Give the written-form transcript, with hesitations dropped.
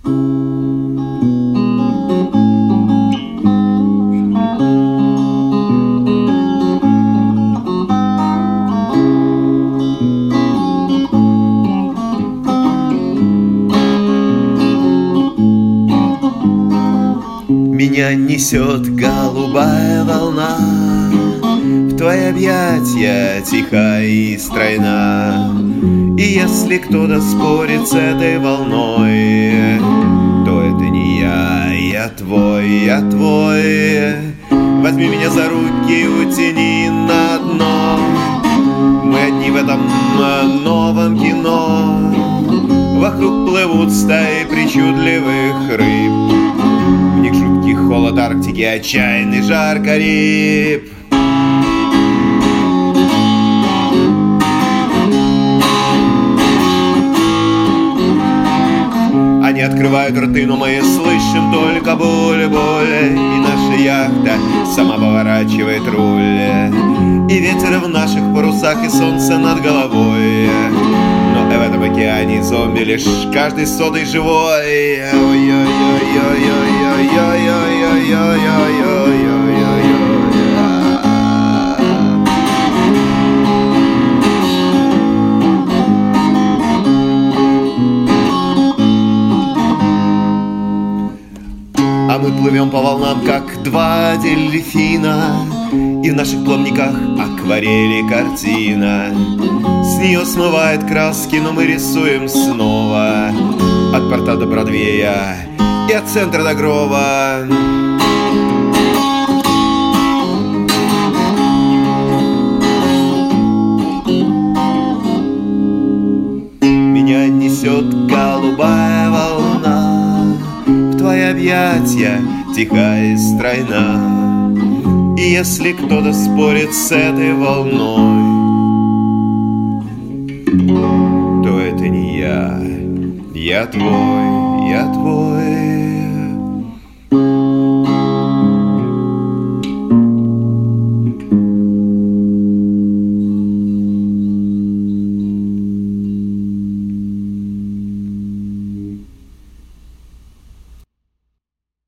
Меня несет голубая волна в твои объятия, тиха и стройна. И если кто-то спорит с этой волной, то это не я твой, я твой. Возьми меня за руки, утяни на дно. Мы одни в этом новом кино. Вокруг плывут стаи причудливых рыб. В них жуткий холод Арктики, отчаянный жар Кариб. Они открывают рты, но мы слышим только боль. И наша яхта сама поворачивает руль. И ветер в наших парусах, и солнце над головой. Но в этом океане зомби лишь каждый сотый живой. А мы плывем по волнам, как два дельфина, и в наших плавниках акварели картина. С нее смывает краски, но мы рисуем снова. От порта до Бродвея и от центра до Грова. Меня несет голубая волна в твои объятия, тиха и стройна. И если кто-то спорит с этой волной, то это не я твой, я твой.